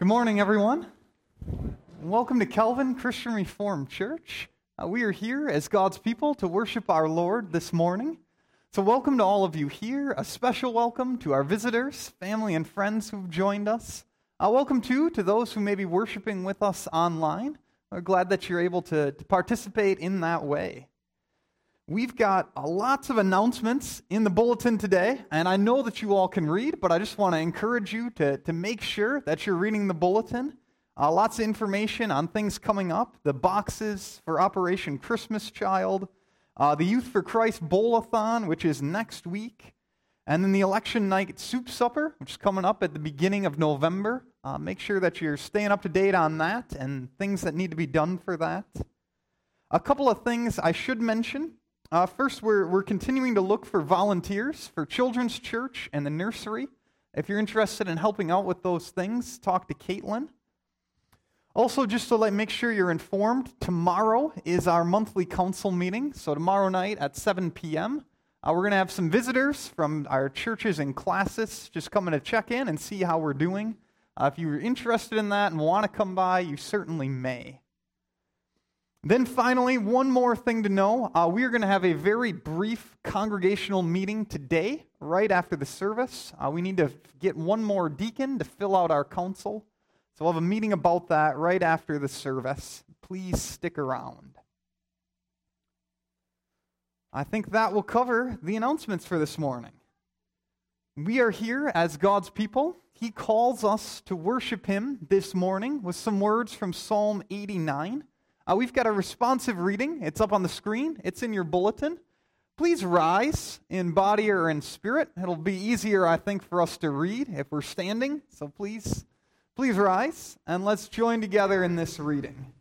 Good morning, everyone. Welcome to Calvin Christian Reformed Church. We are here as God's people to worship our Lord this morning. So welcome to all of you here. A special welcome to our visitors, family, and friends who've joined us. Welcome, too, to those who may be worshiping with us online. We're glad that you're able to participate in that way. We've got lots of announcements in the bulletin today, and I know that you all can read, but I just want to encourage you to make sure that you're reading the bulletin. Lots of information on things coming up, the boxes for Operation Christmas Child, the Youth for Christ Bowl-a-thon, which is next week, and then the election night soup supper, which is coming up at the beginning of November. Make sure that you're staying up to date on that and things that need to be done for that. A couple of things I should mention. First, we're continuing to look for volunteers for Children's Church and the nursery. If you're interested in helping out with those things, talk to Caitlin. Also, just to make sure you're informed, tomorrow is our monthly council meeting. So tomorrow night at 7 p.m., we're going to have some visitors from our churches and classes just coming to check in and see how we're doing. If you're interested in that and want to come by, you certainly may. Then finally, one more thing to know. We are going to have a very brief congregational meeting today, right after the service. We need to get one more deacon to fill out our council. So we'll have a meeting about that right after the service. Please stick around. I think that will cover the announcements for this morning. We are here as God's people. He calls us to worship Him this morning with some words from Psalm 89. We've got a responsive reading. It's up on the screen. It's in your bulletin. Please rise in body or in spirit. It'll be easier, I think, for us to read if we're standing. So please rise, and let's join together in this reading.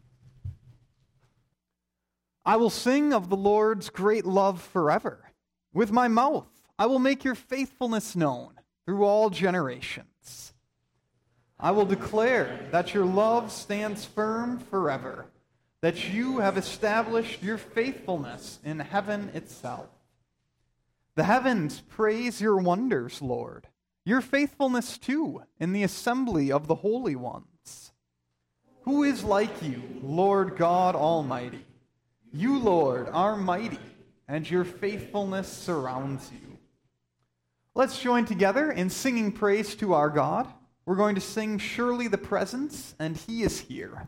I will sing of the Lord's great love forever. With my mouth, I will make your faithfulness known through all generations. I will declare that your love stands firm forever, that you have established your faithfulness in heaven itself. The heavens praise your wonders, Lord, your faithfulness too in the assembly of the holy ones. Who is like you, Lord God Almighty? You, Lord, are mighty, and your faithfulness surrounds you. Let's join together in singing praise to our God. We're going to sing Surely the Presence, and He is Here.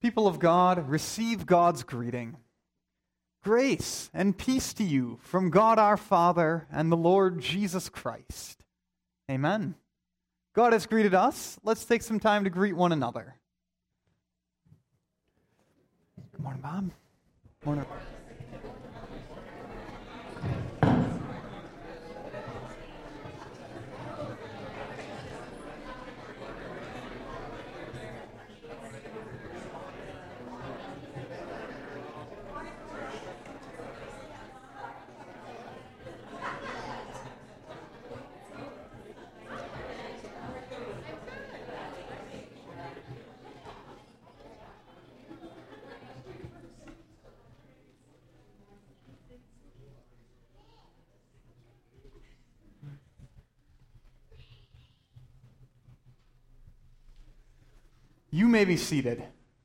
People of God, receive God's greeting. Grace and peace to you from God our Father and the Lord Jesus Christ. Amen. God has greeted us. Let's take some time to greet one another. Good morning, Bob. Morning. You may be seated.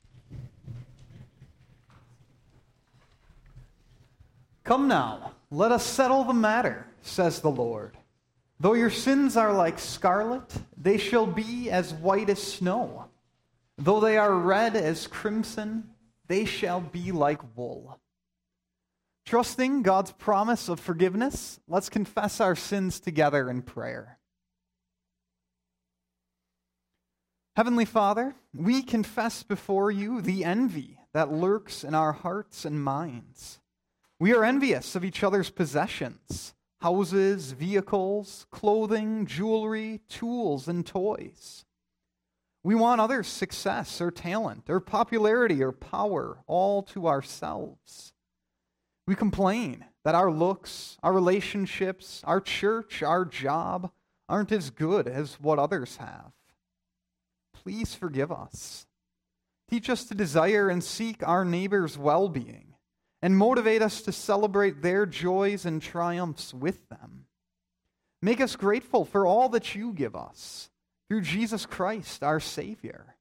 Come now, let us settle the matter, says the Lord. Though your sins are like scarlet, they shall be as white as snow. Though they are red as crimson, they shall be like wool. Trusting God's promise of forgiveness, let's confess our sins together in prayer. Heavenly Father, we confess before you the envy that lurks in our hearts and minds. We are envious of each other's possessions, houses, vehicles, clothing, jewelry, tools, and toys. We want others' success or talent or popularity or power all to ourselves. We complain that our looks, our relationships, our church, our job aren't as good as what others have. Please forgive us. Teach us to desire and seek our neighbor's well-being, and motivate us to celebrate their joys and triumphs with them. Make us grateful for all that you give us, through Jesus Christ, our Savior.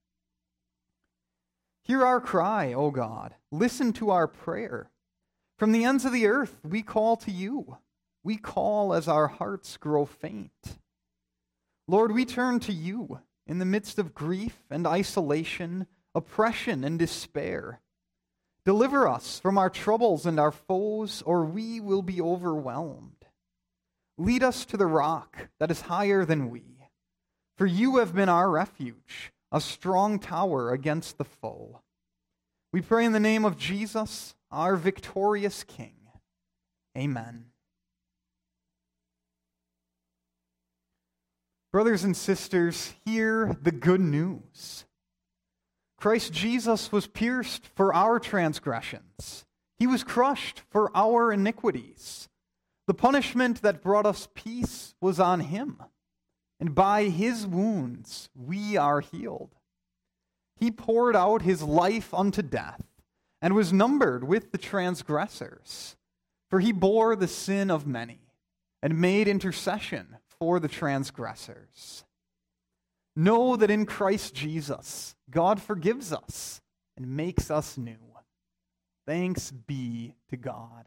Hear our cry, O God. Listen to our prayer. From the ends of the earth, we call to you. We call as our hearts grow faint. Lord, we turn to you in the midst of grief and isolation, oppression and despair. Deliver us from our troubles and our foes, or we will be overwhelmed. Lead us to the rock that is higher than we, for you have been our refuge, a strong tower against the foe. We pray in the name of Jesus, our victorious King. Amen. Brothers and sisters, hear the good news. Christ Jesus was pierced for our transgressions. He was crushed for our iniquities. The punishment that brought us peace was on him, and by his wounds we are healed. He poured out his life unto death, and was numbered with the transgressors. For he bore the sin of many, and made intercession for the transgressors. Know that in Christ Jesus, God forgives us and makes us new. Thanks be to God.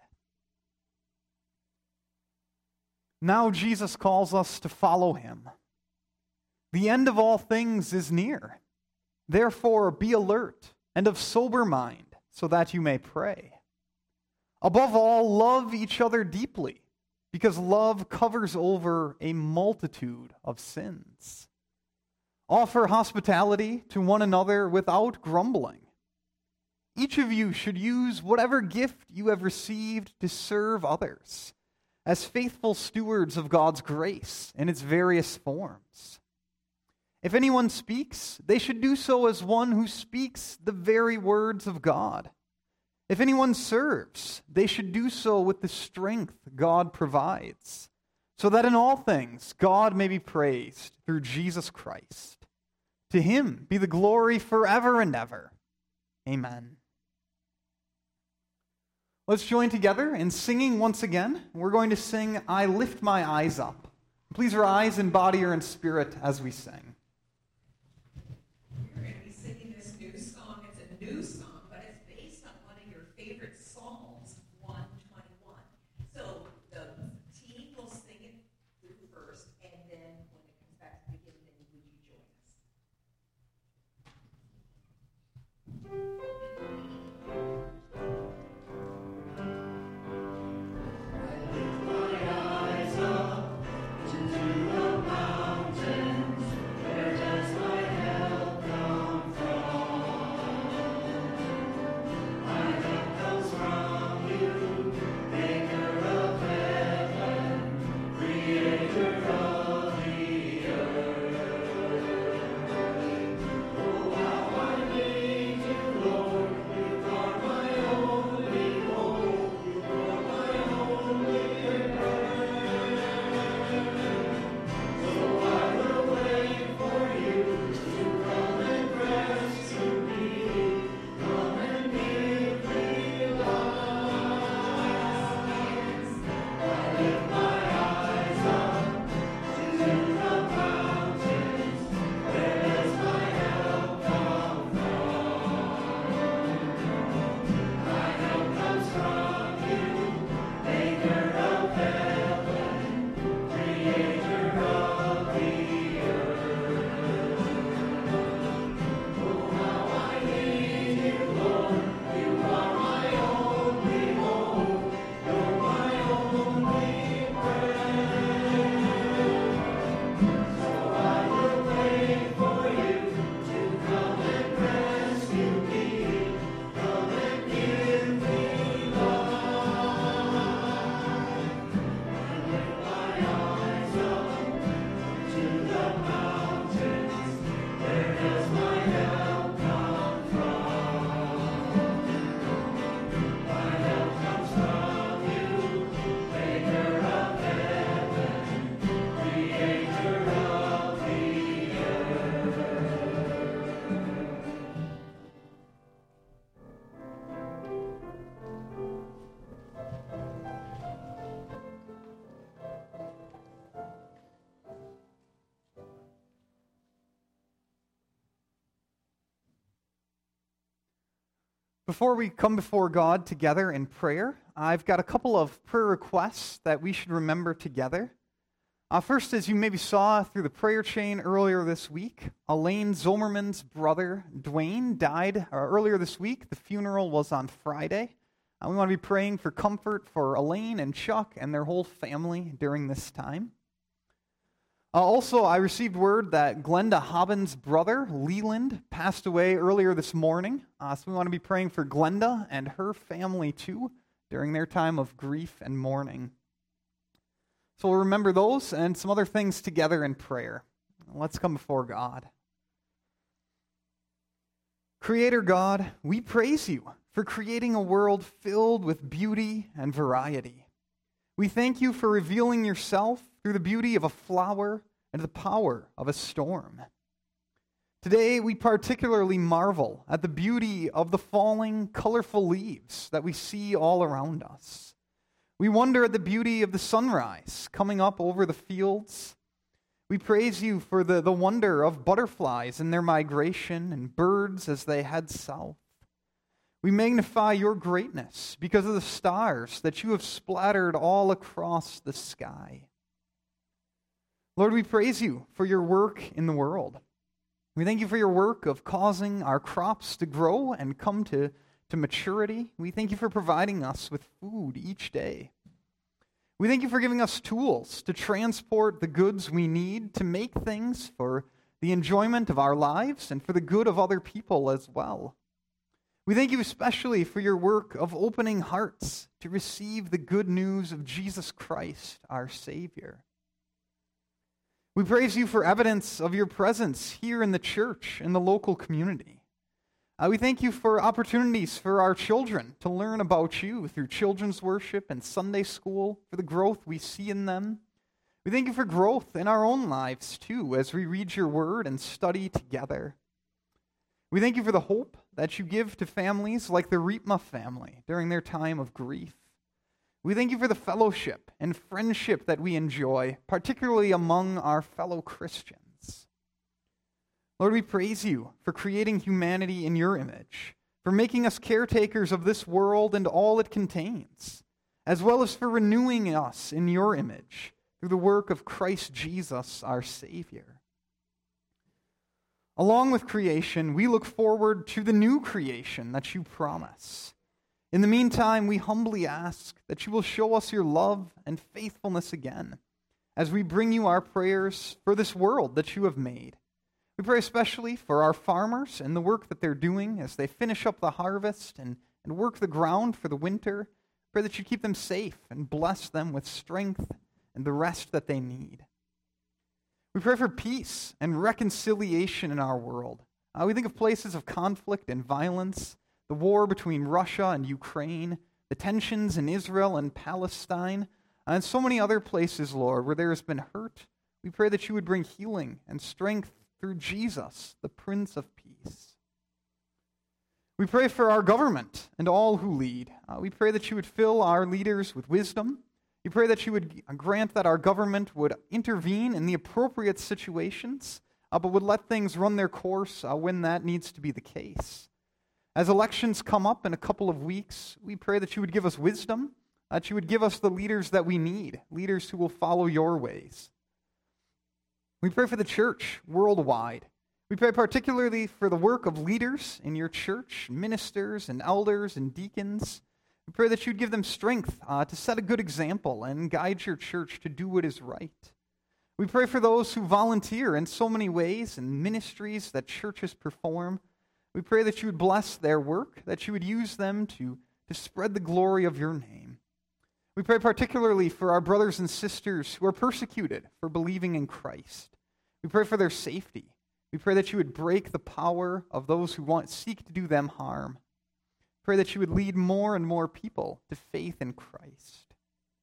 Now Jesus calls us to follow him. The end of all things is near. Therefore, be alert and of sober mind, so that you may pray. Above all, love each other deeply, because love covers over a multitude of sins. Offer hospitality to one another without grumbling. Each of you should use whatever gift you have received to serve others, as faithful stewards of God's grace in its various forms. If anyone speaks, they should do so as one who speaks the very words of God. If anyone serves, they should do so with the strength God provides, so that in all things God may be praised through Jesus Christ. To him be the glory forever and ever. Amen. Let's join together in singing once again. We're going to sing, I Lift My Eyes Up. Please rise in body or in spirit as we sing. We're going to be singing this new song. It's a new song, but it's based on one of your favorite Psalms, 121. So the team will sing it through first, and then when it comes back to the beginning, then would you join us? Before we come before God together in prayer, I've got a couple of prayer requests that we should remember together. First, as you maybe saw through the prayer chain earlier this week, Elaine Zomerman's brother, Dwayne, died earlier this week. The funeral was on Friday. We want to be praying for comfort for Elaine and Chuck and their whole family during this time. Also, I received word that Glenda Hobbins' brother, Leland, passed away earlier this morning. So we want to be praying for Glenda and her family too during their time of grief and mourning. So we'll remember those and some other things together in prayer. Let's come before God. Creator God, we praise you for creating a world filled with beauty and variety. We thank you for revealing yourself through the beauty of a flower and the power of a storm. Today, we particularly marvel at the beauty of the falling, colorful leaves that we see all around us. We wonder at the beauty of the sunrise coming up over the fields. We praise you for the wonder of butterflies and their migration and birds as they head south. We magnify your greatness because of the stars that you have splattered all across the sky. Lord, we praise you for your work in the world. We thank you for your work of causing our crops to grow and come to maturity. We thank you for providing us with food each day. We thank you for giving us tools to transport the goods we need to make things for the enjoyment of our lives and for the good of other people as well. We thank you especially for your work of opening hearts to receive the good news of Jesus Christ, our Savior. We praise you for evidence of your presence here in the church, in the local community. We thank you for opportunities for our children to learn about you through children's worship and Sunday school, for the growth we see in them. We thank you for growth in our own lives, too, as we read your word and study together. We thank you for the hope that you give to families like the Riepma family during their time of grief. We thank you for the fellowship and friendship that we enjoy, particularly among our fellow Christians. Lord, we praise you for creating humanity in your image, for making us caretakers of this world and all it contains, as well as for renewing us in your image through the work of Christ Jesus, our Savior. Along with creation, we look forward to the new creation that you promise. In the meantime, we humbly ask that you will show us your love and faithfulness again as we bring you our prayers for this world that you have made. We pray especially for our farmers and the work that they're doing as they finish up the harvest and work the ground for the winter. Pray that you keep them safe and bless them with strength and the rest that they need. We pray for peace and reconciliation in our world. We think of places of conflict and violence, the war between Russia and Ukraine, the tensions in Israel and Palestine, and so many other places, Lord, where there has been hurt. We pray that you would bring healing and strength through Jesus, the Prince of Peace. We pray for our government and all who lead. We pray that you would fill our leaders with wisdom. We pray that you would grant that our government would intervene in the appropriate situations, but would let things run their course when that needs to be the case. As elections come up in a couple of weeks, we pray that you would give us wisdom, that you would give us the leaders that we need, leaders who will follow your ways. We pray for the church worldwide. We pray particularly for the work of leaders in your church, ministers and elders and deacons. We pray that you'd give them strength to set a good example and guide your church to do what is right. We pray for those who volunteer in so many ways and ministries that churches perform. We pray that you would bless their work, that you would use them to spread the glory of your name. We pray particularly for our brothers and sisters who are persecuted for believing in Christ. We pray for their safety. We pray that you would break the power of those who seek to do them harm. Pray that you would lead more and more people to faith in Christ.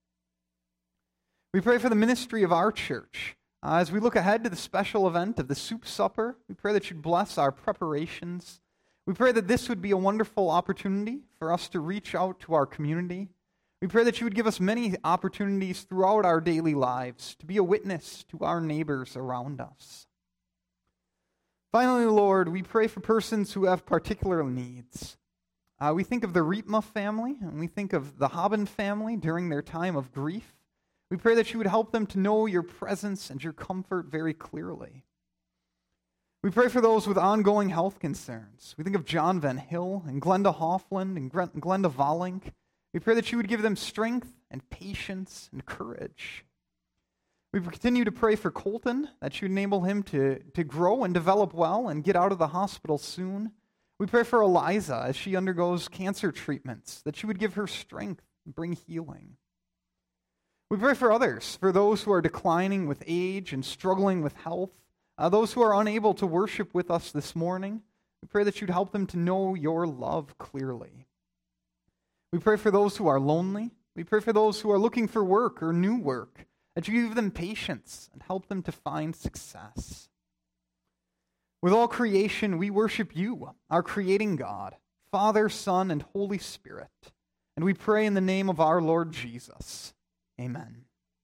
We pray for the ministry of our church. As we look ahead to the special event of the Soup Supper, we pray that you'd bless our preparations. We pray that this would be a wonderful opportunity for us to reach out to our community. We pray that you would give us many opportunities throughout our daily lives to be a witness to our neighbors around us. Finally, Lord, we pray for persons who have particular needs. We think of the Rietma family, and we think of the Haben family during their time of grief. We pray that you would help them to know your presence and your comfort very clearly. We pray for those with ongoing health concerns. We think of John Van Hill and Glenda Hoffland and Glenda Vollink. We pray that you would give them strength and patience and courage. We continue to pray for Colton, that you enable him to grow and develop well and get out of the hospital soon. We pray for Eliza as she undergoes cancer treatments, that you would give her strength and bring healing. We pray for others, for those who are declining with age and struggling with health, those who are unable to worship with us this morning. We pray that you'd help them to know your love clearly. We pray for those who are lonely. We pray for those who are looking for work or new work, that you give them patience and help them to find success. With all creation, we worship you, our creating God, Father, Son, and Holy Spirit. And we pray in the name of our Lord Jesus. Amen.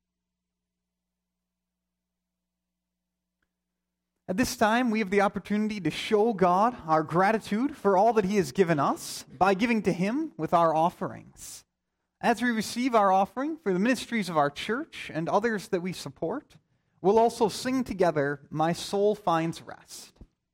At this time, we have the opportunity to show God our gratitude for all that He has given us by giving to Him with our offerings. As we receive our offering for the ministries of our church and others that we support, we'll also sing together, "My Soul Finds Rest."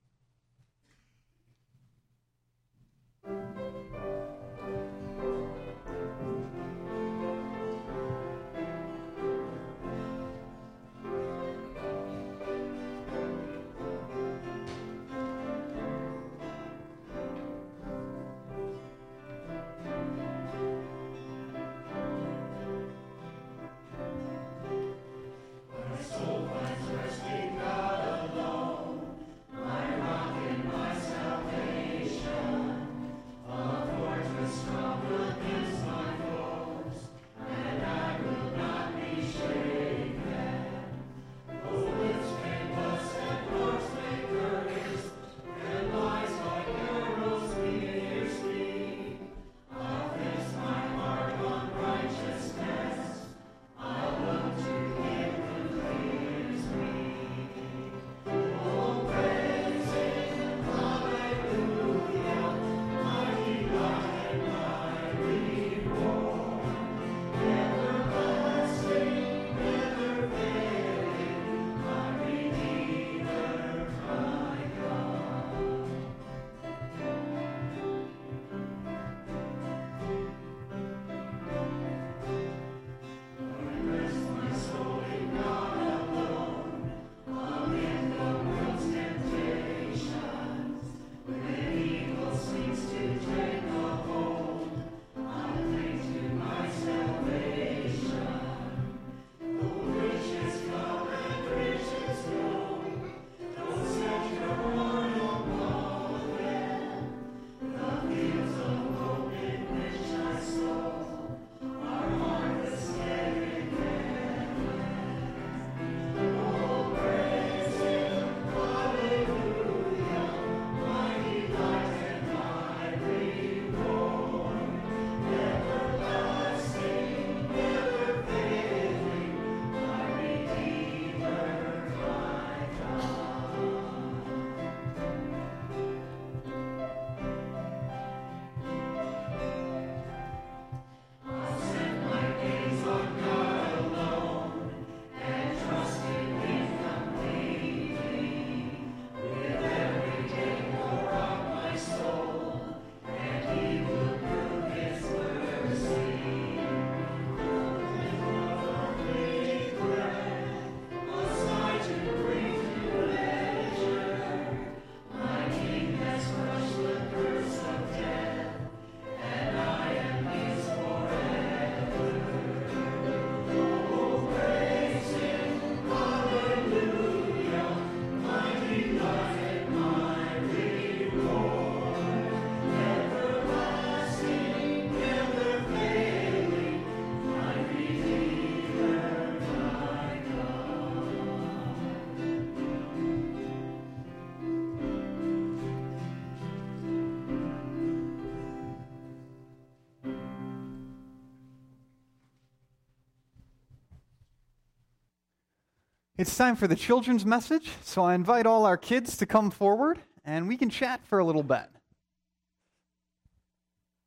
It's time for the children's message, so I invite all our kids to come forward, and we can chat for a little bit.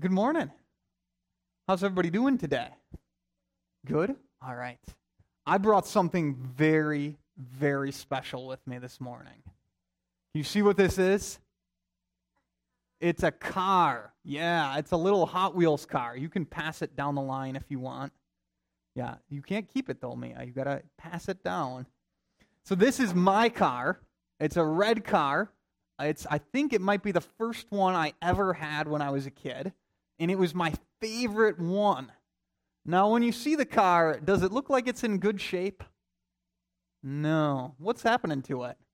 Good morning. How's everybody doing today? Good? All right. I brought something very, very special with me this morning. You see what this is? It's a car. Yeah, it's a little Hot Wheels car. You can pass it down the line if you want. Yeah, you can't keep it though, Mia. You got to pass it down. So this is my car. It's a red car. I think it might be the first one I ever had when I was a kid, and it was my favorite one. Now, when you see the car, does it look like it's in good shape? No. What's happening to it?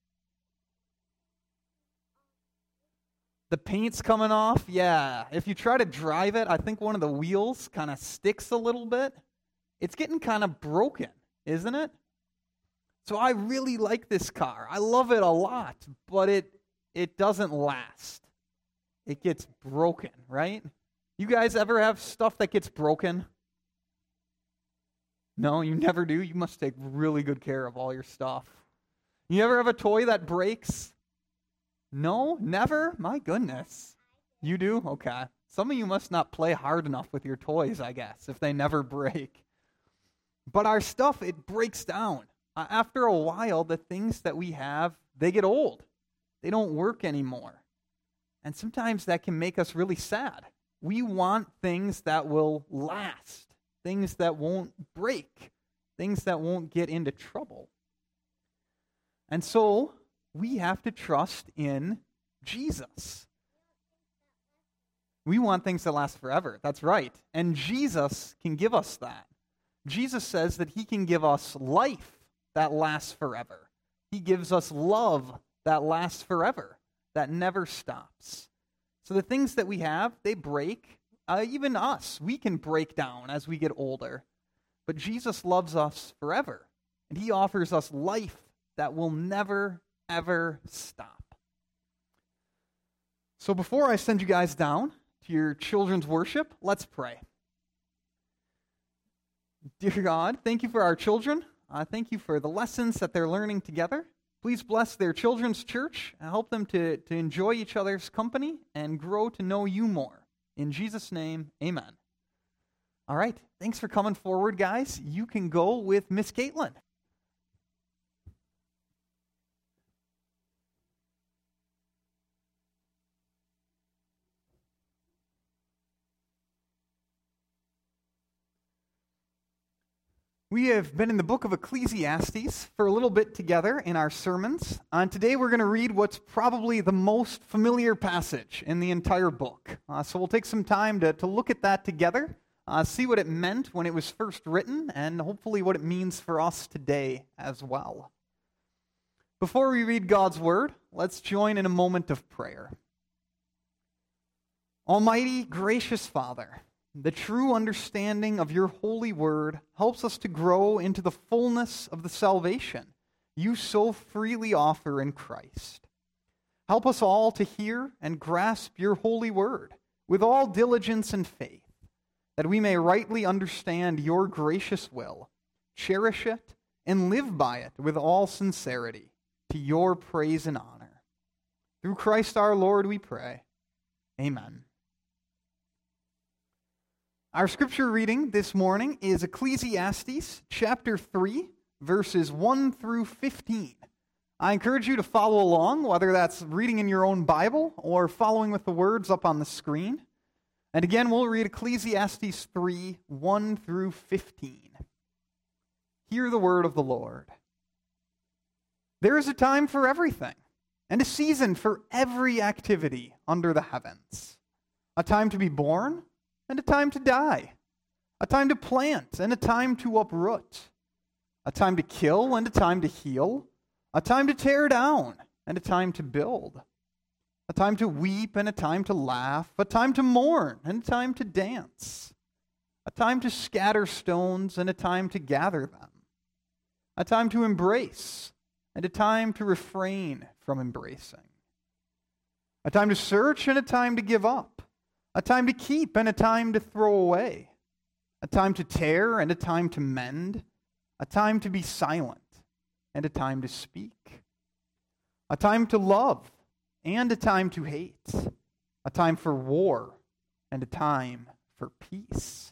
The paint's coming off? Yeah. If you try to drive it, I think one of the wheels kind of sticks a little bit. It's getting kind of broken, isn't it? So I really like this car. I love it a lot, but it doesn't last. It gets broken, right? You guys ever have stuff that gets broken? No, you never do? You must take really good care of all your stuff. You ever have a toy that breaks? No? Never? My goodness. You do? Okay. Some of you must not play hard enough with your toys, I guess, if they never break. But our stuff, it breaks down. After a while, the things that we have, they get old. They don't work anymore. And sometimes that can make us really sad. We want things that will last, things that won't break, things that won't get into trouble. And so we have to trust in Jesus. We want things that last forever. That's right. And Jesus can give us that. Jesus says that he can give us life that lasts forever. He gives us love that lasts forever, that never stops. So the things that we have, they break. Even us, we can break down as we get older. But Jesus loves us forever. And he offers us life that will never, ever stop. So before I send you guys down to your children's worship, let's pray. Dear God, thank you for our children. Thank you for the lessons that they're learning together. Please bless their children's church and help them to enjoy each other's company and grow to know you more. In Jesus' name, amen. All right, thanks for coming forward, guys. You can go with Miss Caitlin. We have been in the book of Ecclesiastes for a little bit together in our sermons. And today we're going to read what's probably the most familiar passage in the entire book. So we'll take some time to look at that together, see what it meant when it was first written, and hopefully what it means for us today as well. Before we read God's word, let's join in a moment of prayer. Almighty, gracious Father, the true understanding of your holy word helps us to grow into the fullness of the salvation you so freely offer in Christ. Help us all to hear and grasp your holy word with all diligence and faith, that we may rightly understand your gracious will, cherish it, and live by it with all sincerity, to your praise and honor. Through Christ our Lord we pray. Amen. Our scripture reading this morning is Ecclesiastes chapter 3, verses 1 through 15. I encourage you to follow along, whether that's reading in your own Bible or following with the words up on the screen. And again, we'll read Ecclesiastes 3, 1 through 15. Hear the word of the Lord. There is a time for everything, and a season for every activity under the heavens. A time to be born, and a time to die, a time to plant, and a time to uproot, a time to kill, and a time to heal, a time to tear down, and a time to build, a time to weep, and a time to laugh, a time to mourn, and a time to dance, a time to scatter stones, and a time to gather them, a time to embrace, and a time to refrain from embracing, a time to search, and a time to give up, a time to keep and a time to throw away, a time to tear and a time to mend, a time to be silent and a time to speak, a time to love and a time to hate, a time for war and a time for peace.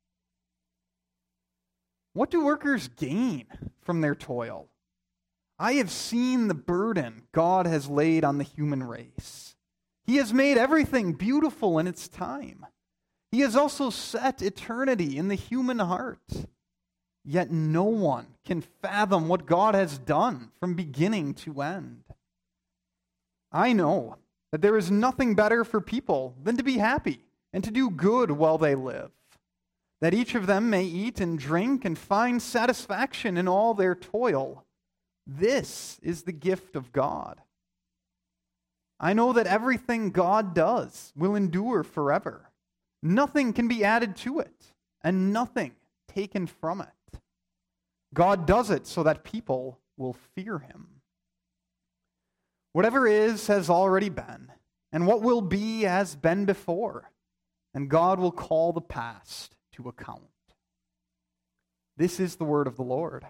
What do workers gain from their toil? I have seen the burden God has laid on the human race. He has made everything beautiful in its time. He has also set eternity in the human heart. Yet no one can fathom what God has done from beginning to end. I know that there is nothing better for people than to be happy and to do good while they live, that each of them may eat and drink and find satisfaction in all their toil. This is the gift of God. I know that everything God does will endure forever. Nothing can be added to it, and nothing taken from it. God does it so that people will fear him. Whatever is has already been, and what will be has been before, and God will call the past to account. This is the word of the Lord.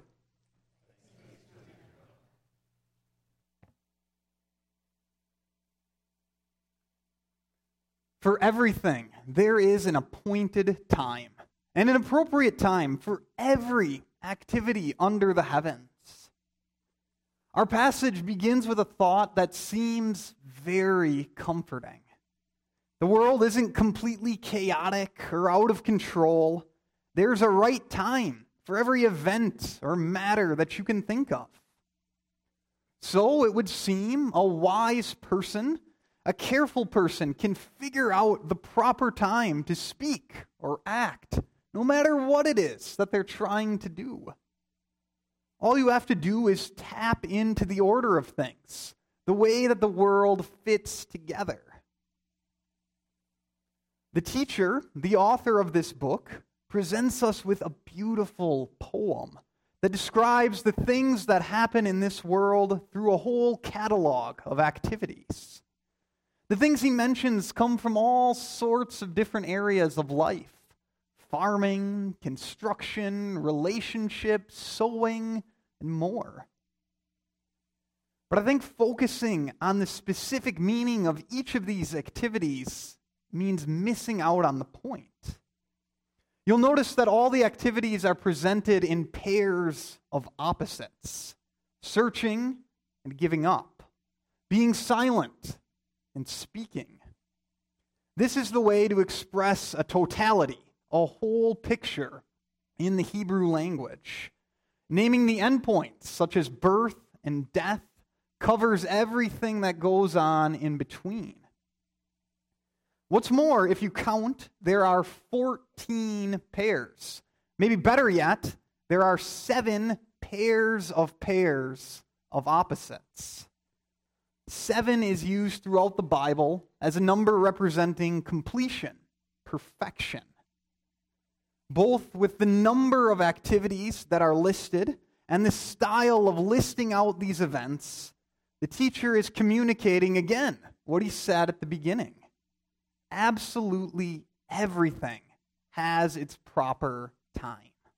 For everything, there is an appointed time, and an appropriate time for every activity under the heavens. Our passage begins with a thought that seems very comforting. The world isn't completely chaotic or out of control. There's a right time for every event or matter that you can think of. So it would seem a wise person, a careful person, can figure out the proper time to speak or act, no matter what it is that they're trying to do. All you have to do is tap into the order of things, the way that the world fits together. The teacher, the author of this book, presents us with a beautiful poem that describes the things that happen in this world through a whole catalog of activities. The things he mentions come from all sorts of different areas of life: farming, construction, relationships, sewing, and more. But I think focusing on the specific meaning of each of these activities means missing out on the point. You'll notice that all the activities are presented in pairs of opposites: searching and giving up, being silent and speaking. This is the way to express a totality, a whole picture in the Hebrew language. Naming the endpoints, such as birth and death, covers everything that goes on in between. What's more, if you count, there are 14 pairs. Maybe better yet, there are 7 pairs of opposites. 7 is used throughout the Bible as a number representing completion, perfection. Both with the number of activities that are listed and the style of listing out these events, the teacher is communicating again what he said at the beginning. Absolutely everything has its proper time.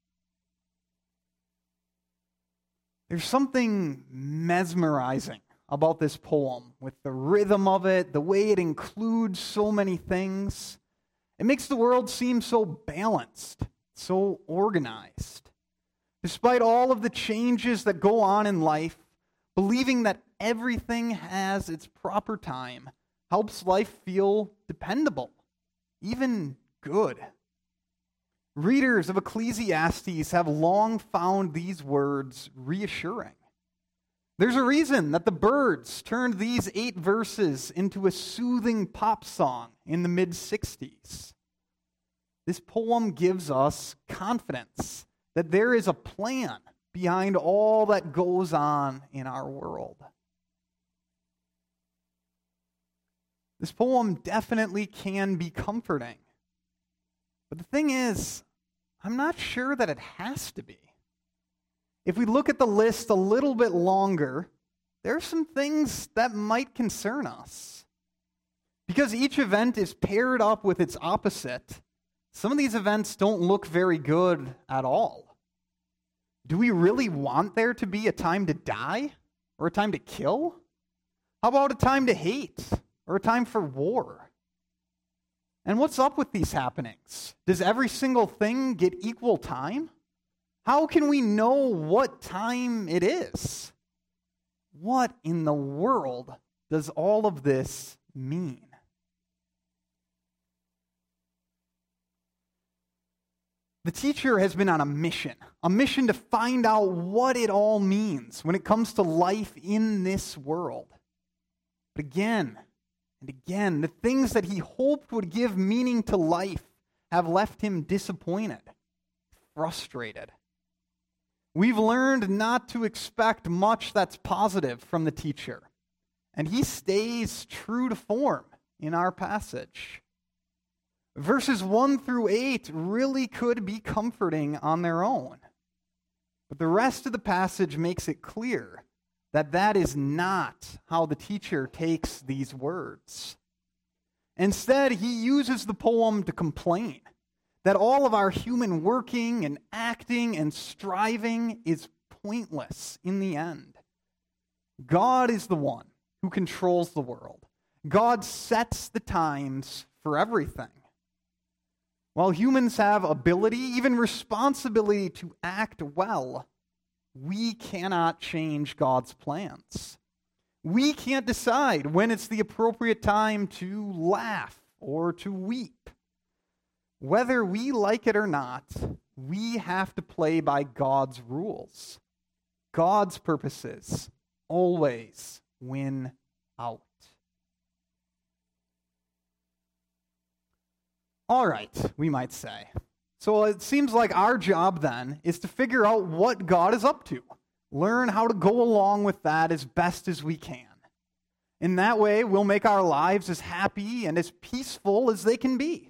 There's something mesmerizing about this poem, with the rhythm of it, the way it includes so many things. It makes the world seem so balanced, so organized. Despite all of the changes that go on in life, believing that everything has its proper time helps life feel dependable, even good. Readers of Ecclesiastes have long found these words reassuring. There's a reason that the Byrds turned these 8 verses into a soothing pop song in the mid-60s. This poem gives us confidence that there is a plan behind all that goes on in our world. This poem definitely can be comforting. But the thing is, I'm not sure that it has to be. If we look at the list a little bit longer, there are some things that might concern us. Because each event is paired up with its opposite, some of these events don't look very good at all. Do we really want there to be a time to die? Or a time to kill? How about a time to hate? Or a time for war? And what's up with these happenings? Does every single thing get equal time? How can we know what time it is? What in the world does all of this mean? The teacher has been on a mission to find out what it all means when it comes to life in this world. But again and again, the things that he hoped would give meaning to life have left him disappointed, frustrated. We've learned not to expect much that's positive from the teacher, and he stays true to form in our passage. Verses 1 through 8 really could be comforting on their own. But the rest of the passage makes it clear that that is not how the teacher takes these words. Instead, he uses the poem to complain that all of our human working and acting and striving is pointless in the end. God is the one who controls the world. God sets the times for everything. While humans have ability, even responsibility to act well, we cannot change God's plans. We can't decide when it's the appropriate time to laugh or to weep. Whether we like it or not, we have to play by God's rules. God's purposes always win out. All right, we might say. So it seems like our job then is to figure out what God is up to. Learn how to go along with that as best as we can. In that way, we'll make our lives as happy and as peaceful as they can be.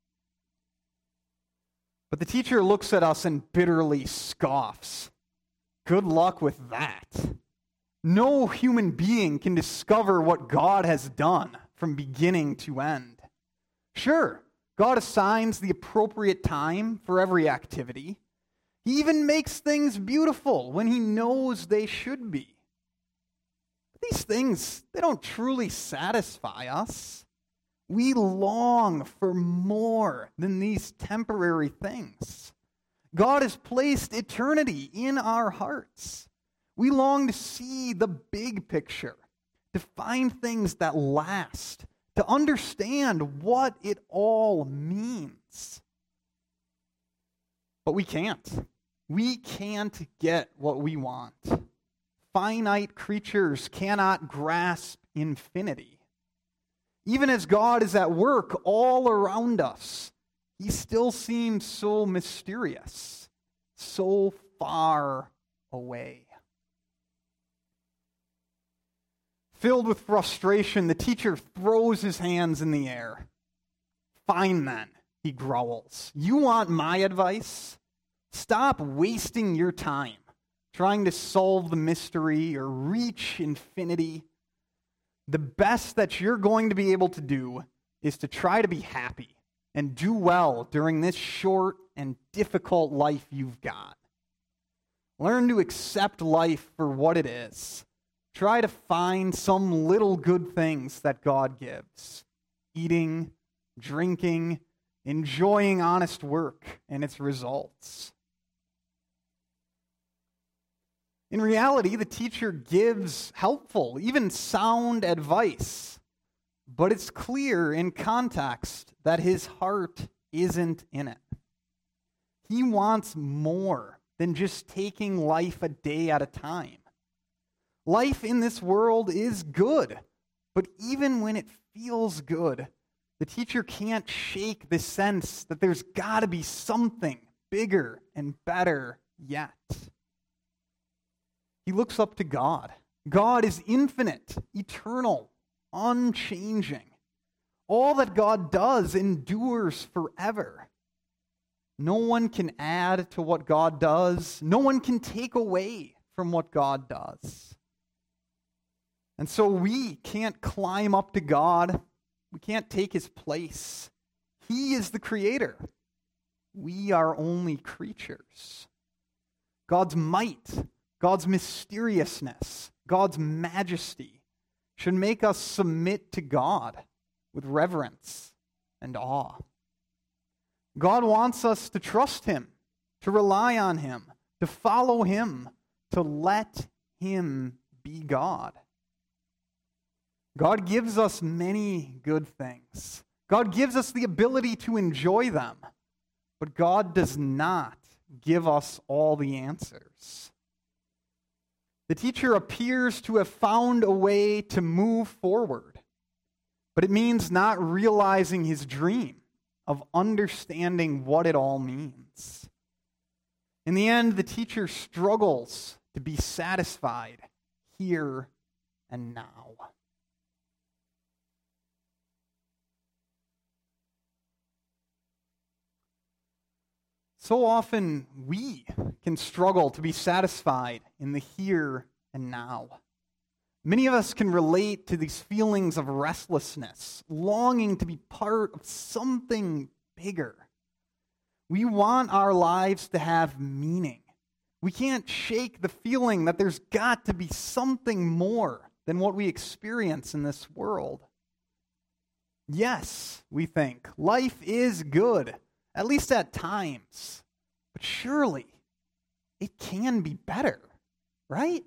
But the teacher looks at us and bitterly scoffs. Good luck with that. No human being can discover what God has done from beginning to end. Sure, God assigns the appropriate time for every activity. He even makes things beautiful when he knows they should be. But these things, they don't truly satisfy us. We long for more than these temporary things. God has placed eternity in our hearts. We long to see the big picture, to find things that last, to understand what it all means. But we can't. We can't get what we want. Finite creatures cannot grasp infinity. Even as God is at work all around us, he still seems so mysterious, so far away. Filled with frustration, the teacher throws his hands in the air. Fine then, he growls. You want my advice? Stop wasting your time trying to solve the mystery or reach infinity. The best that you're going to be able to do is to try to be happy and do well during this short and difficult life you've got. Learn to accept life for what it is. Try to find some little good things that God gives. Eating, drinking, enjoying honest work and its results. In reality, the teacher gives helpful, even sound advice, but it's clear in context that his heart isn't in it. He wants more than just taking life a day at a time. Life in this world is good, but even when it feels good, the teacher can't shake the sense that there's got to be something bigger and better yet. He looks up to God. God is infinite, eternal, unchanging. All that God does endures forever. No one can add to what God does. No one can take away from what God does. And so we can't climb up to God. We can't take his place. He is the creator. We are only creatures. God's might, God's mysteriousness, God's majesty should make us submit to God with reverence and awe. God wants us to trust Him, to rely on Him, to follow Him, to let Him be God. God gives us many good things. God gives us the ability to enjoy them, but God does not give us all the answers. The teacher appears to have found a way to move forward, but it means not realizing his dream of understanding what it all means. In the end, the teacher struggles to be satisfied here and now. So often we can struggle to be satisfied in the here and now. Many of us can relate to these feelings of restlessness, longing to be part of something bigger. We want our lives to have meaning. We can't shake the feeling that there's got to be something more than what we experience in this world. Yes, we think, life is good, at least at times. But surely, it can be better, right?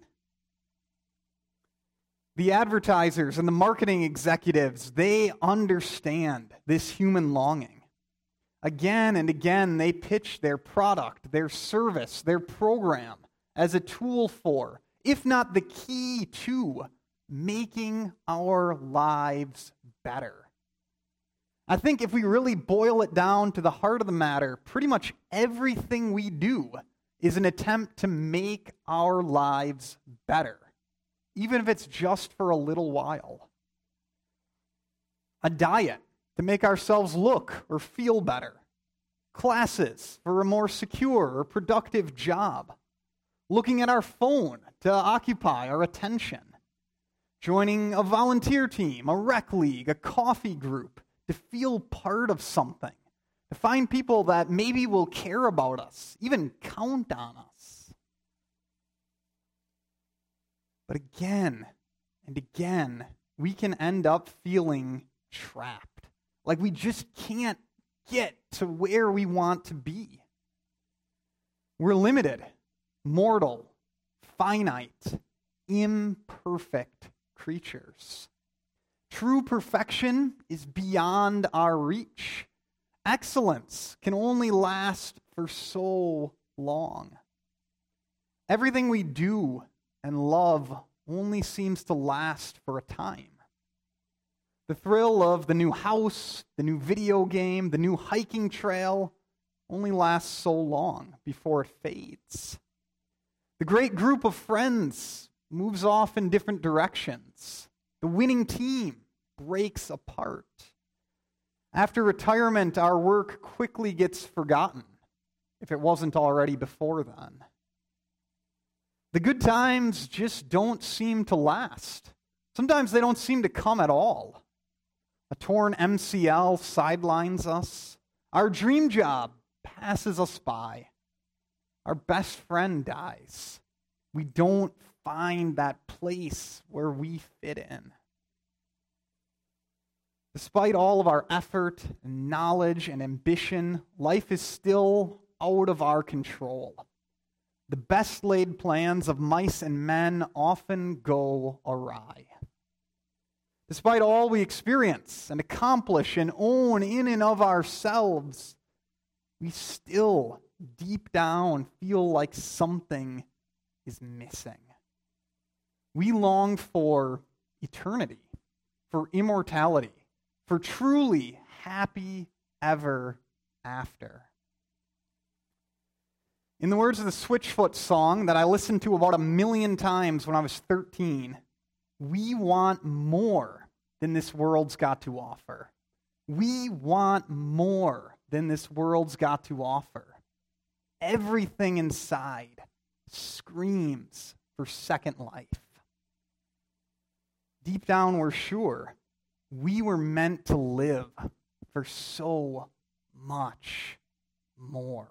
The advertisers and the marketing executives, they understand this human longing. Again and again, they pitch their product, their service, their program as a tool for, if not the key to, making our lives better. I think if we really boil it down to the heart of the matter, pretty much everything we do is an attempt to make our lives better, even if it's just for a little while. A diet to make ourselves look or feel better. Classes for a more secure or productive job. Looking at our phone to occupy our attention. Joining a volunteer team, a rec league, a coffee group to feel part of something. To find people that maybe will care about us, even count on us. But again and again, we can end up feeling trapped. Like we just can't get to where we want to be. We're limited, mortal, finite, imperfect creatures. True perfection is beyond our reach. Excellence can only last for so long. Everything we do and love only seems to last for a time. The thrill of the new house, the new video game, the new hiking trail only lasts so long before it fades. The great group of friends moves off in different directions. The winning team breaks apart. After retirement, our work quickly gets forgotten, if it wasn't already before then. The good times just don't seem to last. Sometimes they don't seem to come at all. A torn MCL sidelines us. Our dream job passes us by. Our best friend dies. We don't find that place where we fit in. Despite all of our effort and knowledge and ambition, life is still out of our control. The best laid plans of mice and men often go awry. Despite all we experience and accomplish and own in and of ourselves, we still, deep down, feel like something is missing. We long for eternity, for immortality, for truly happy ever after. In the words of the Switchfoot song that I listened to about 1 million times when I was 13, we want more than this world's got to offer. We want more than this world's got to offer. Everything inside screams for second life. Deep down, we're sure we were meant to live for so much more.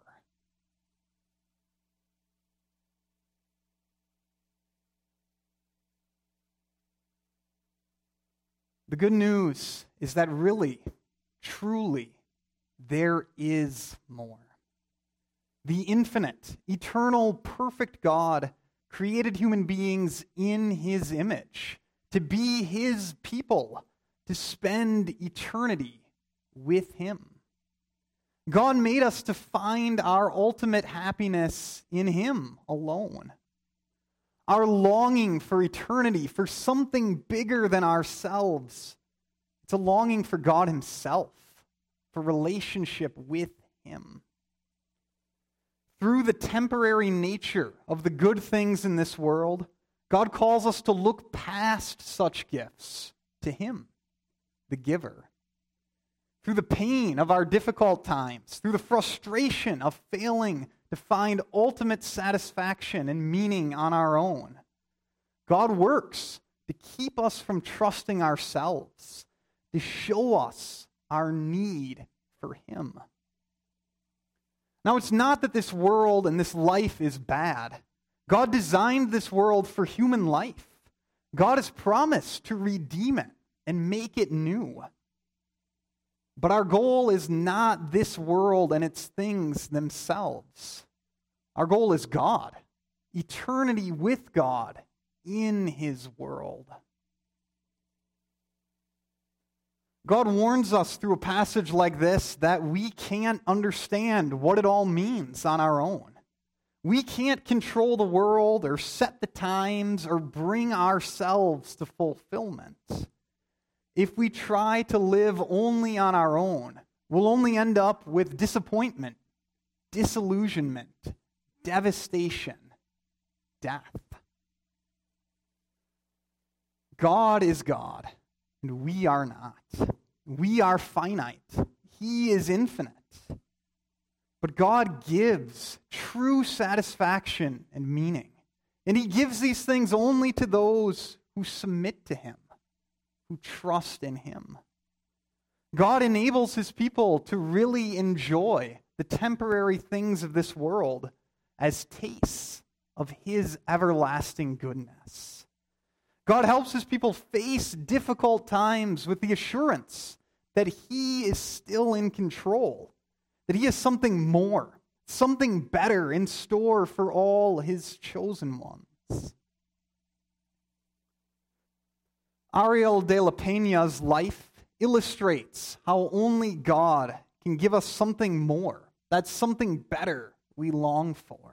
The good news is that really, truly, there is more. The infinite, eternal, perfect God created human beings in his image to be his people, to spend eternity with him. God made us to find our ultimate happiness in him alone. Our longing for eternity, for something bigger than ourselves, it's a longing for God himself, for relationship with him. Through the temporary nature of the good things in this world, God calls us to look past such gifts to him, the giver. Through the pain of our difficult times, through the frustration of failing to find ultimate satisfaction and meaning on our own, God works to keep us from trusting ourselves, to show us our need for him. Now, it's not that this world and this life is bad. God designed this world for human life. God has promised to redeem it and make it new. But our goal is not this world and its things themselves. Our goal is God, eternity with God in his world. God warns us through a passage like this that we can't understand what it all means on our own. We can't control the world or set the times or bring ourselves to fulfillment. If we try to live only on our own, we'll only end up with disappointment, disillusionment, devastation, death. God is God, and we are not. We are finite. He is infinite. But God gives true satisfaction and meaning. And he gives these things only to those who submit to him, who trust in him. God enables his people to really enjoy the temporary things of this world as tastes of his everlasting goodness. God helps his people face difficult times with the assurance that he is still in control, that he has something more, something better in store for all his chosen ones. Ariel de la Peña's life illustrates how only God can give us something more, that's something better we long for.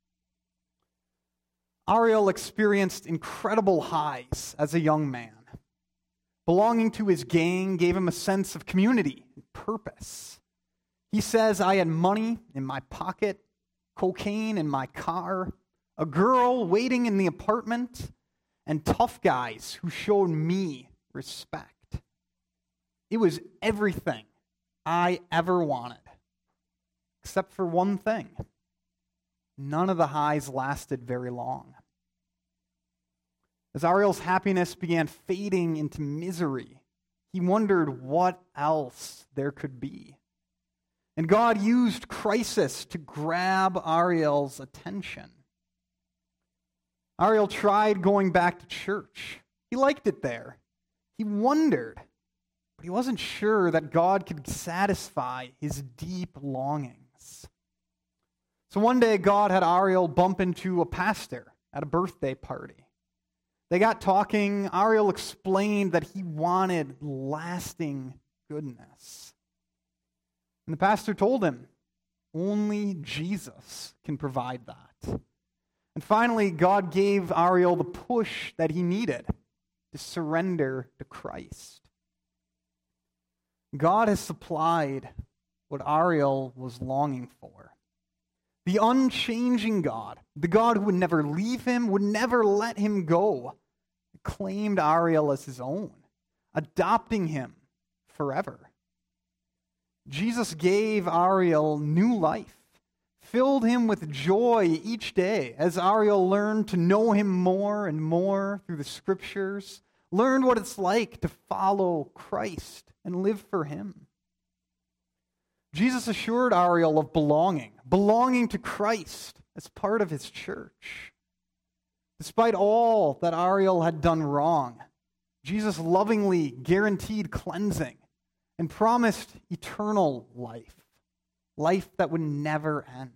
Ariel experienced incredible highs as a young man. Belonging to his gang gave him a sense of community and purpose. He says, I had money in my pocket, cocaine in my car, a girl waiting in the apartment, and tough guys who showed me respect. It was everything I ever wanted, except for one thing. None of the highs lasted very long. As Ariel's happiness began fading into misery, he wondered what else there could be. And God used crisis to grab Ariel's attention. Ariel tried going back to church. He liked it there. He wondered, but he wasn't sure that God could satisfy his deep longings. So one day, God had Ariel bump into a pastor at a birthday party. They got talking. Ariel explained that he wanted lasting goodness. And the pastor told him, only Jesus can provide that. And finally, God gave Ariel the push that he needed to surrender to Christ. God has supplied what Ariel was longing for. The unchanging God, the God who would never leave him, would never let him go, claimed Ariel as his own, adopting him forever. Jesus gave Ariel new life, filled him with joy each day as Ariel learned to know him more and more through the scriptures, learned what it's like to follow Christ and live for him. Jesus assured Ariel of belonging to Christ as part of his church. Despite all that Ariel had done wrong, Jesus lovingly guaranteed cleansing and promised eternal life, life that would never end.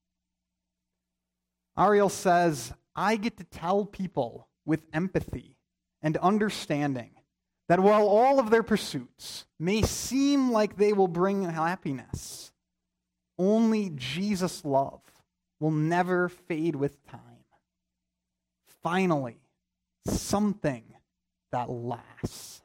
Ariel says, I get to tell people with empathy and understanding that while all of their pursuits may seem like they will bring happiness, only Jesus' love will never fade with time. Finally, something that lasts.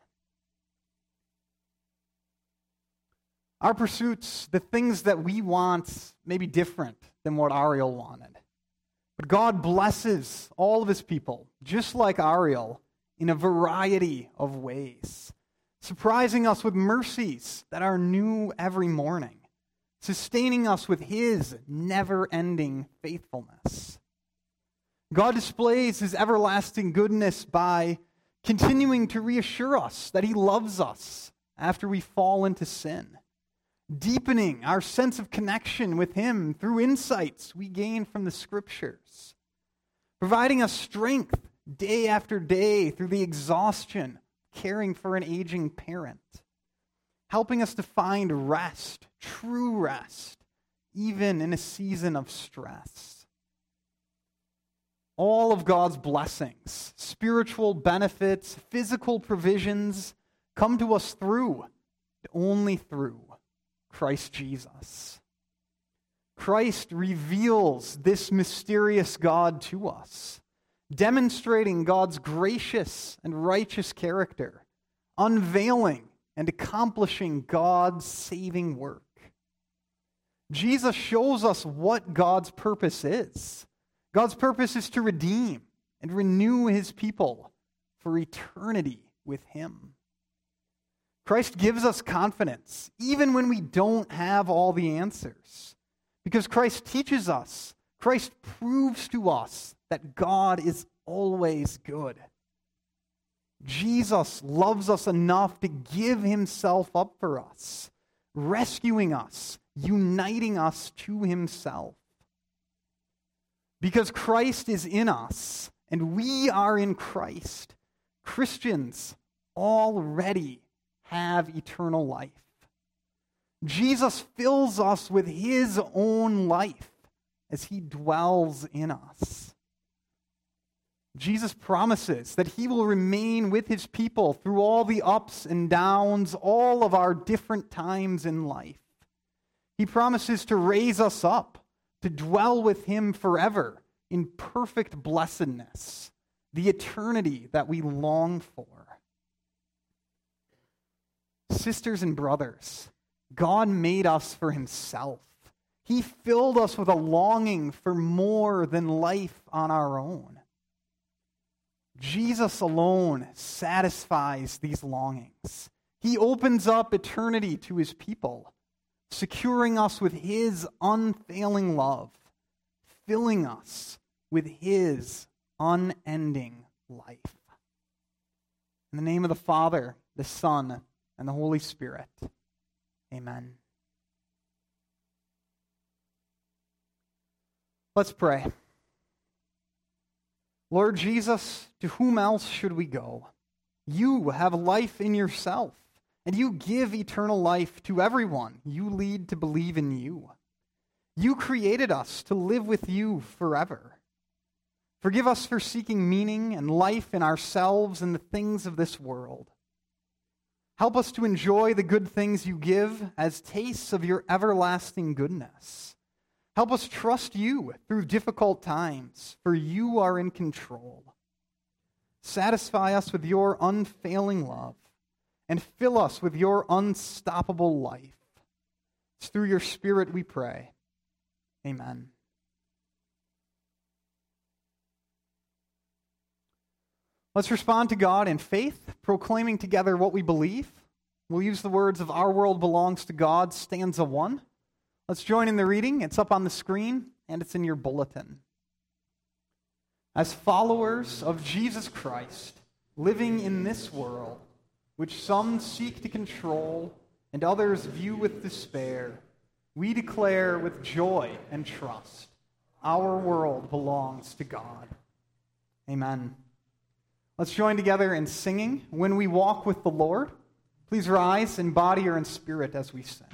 Our pursuits, the things that we want, may be different than what Ariel wanted. But God blesses all of his people, just like Ariel, in a variety of ways, surprising us with mercies that are new every morning, sustaining us with his never-ending faithfulness. God displays his everlasting goodness by continuing to reassure us that he loves us after we fall into sin, deepening our sense of connection with him through insights we gain from the scriptures, providing us strength day after day through the exhaustion caring for an aging parent, helping us to find rest, true rest, even in a season of stress. All of God's blessings, spiritual benefits, physical provisions come to us only through Christ Jesus. Christ reveals this mysterious God to us, demonstrating God's gracious and righteous character, unveiling and accomplishing God's saving work. Jesus shows us what God's purpose is. God's purpose is to redeem and renew his people for eternity with him. Christ gives us confidence, even when we don't have all the answers, because Christ teaches us, Christ proves to us that God is always good. Jesus loves us enough to give himself up for us, rescuing us, uniting us to himself. Because Christ is in us and we are in Christ, Christians already have eternal life. Jesus fills us with his own life as he dwells in us. Jesus promises that he will remain with his people through all the ups and downs, all of our different times in life. He promises to raise us up, to dwell with him forever in perfect blessedness, the eternity that we long for. Sisters and brothers, God made us for himself. He filled us with a longing for more than life on our own. Jesus alone satisfies these longings. He opens up eternity to his people, securing us with his unfailing love, filling us with his unending life. In the name of the Father, the Son, and the Holy Spirit. Amen. Let's pray. Lord Jesus, to whom else should we go? You have life in yourself, and you give eternal life to everyone you lead to believe in you. You created us to live with you forever. Forgive us for seeking meaning and life in ourselves and the things of this world. Help us to enjoy the good things you give as tastes of your everlasting goodness. Help us trust you through difficult times, for you are in control. Satisfy us with your unfailing love, and fill us with your unstoppable life. It's through your Spirit we pray. Amen. Let's respond to God in faith, proclaiming together what we believe. We'll use the words of Our World Belongs to God, stanza 1. Let's join in the reading. It's up on the screen, and it's in your bulletin. As followers of Jesus Christ, living in this world, which some seek to control and others view with despair, we declare with joy and trust, our world belongs to God. Amen. Let's join together in singing When We Walk with the Lord. Please rise in body or in spirit as we sing.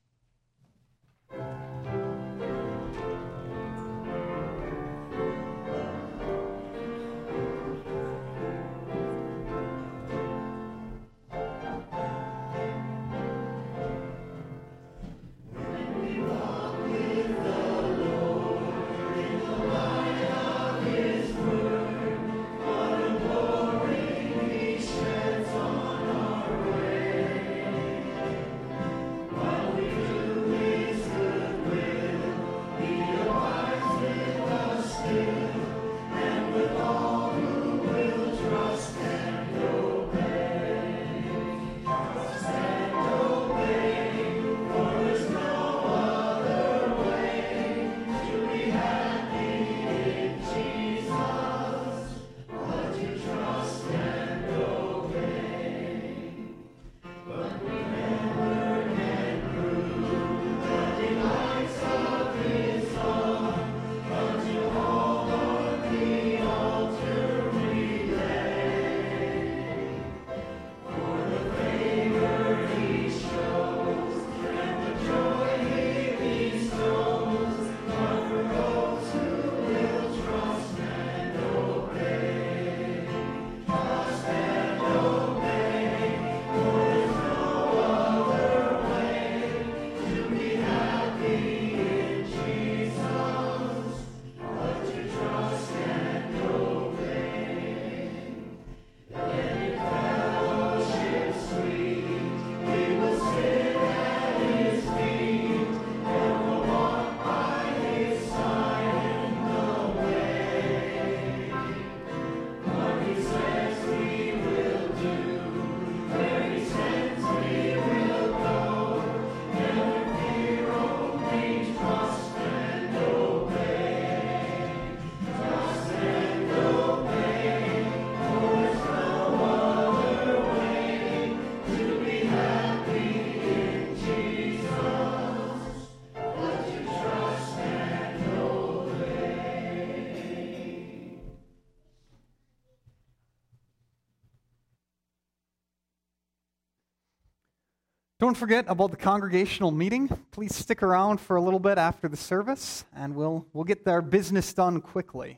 Don't forget about the congregational meeting. Please stick around for a little bit after the service, and we'll get our business done quickly.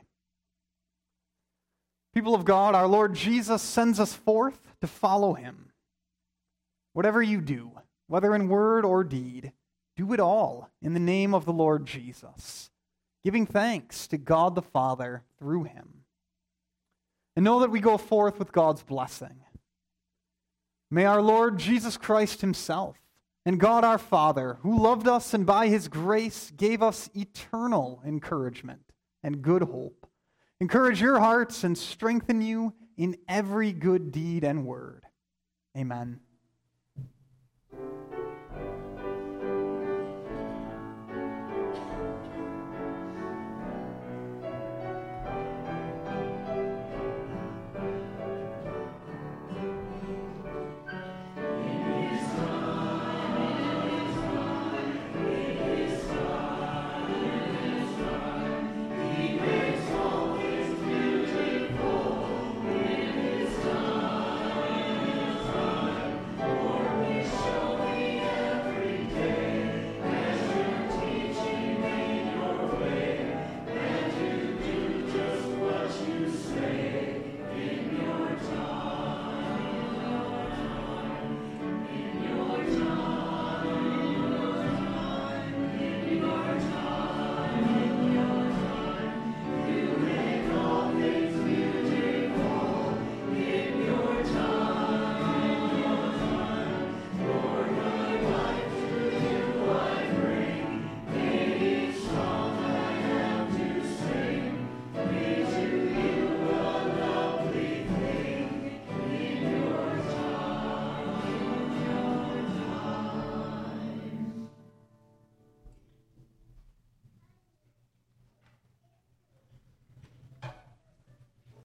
People of God, our Lord Jesus sends us forth to follow him. Whatever you do, whether in word or deed, do it all in the name of the Lord Jesus, giving thanks to God the Father through him. And know that we go forth with God's blessing. May our Lord Jesus Christ himself and God our Father, who loved us and by his grace gave us eternal encouragement and good hope, encourage your hearts and strengthen you in every good deed and word. Amen.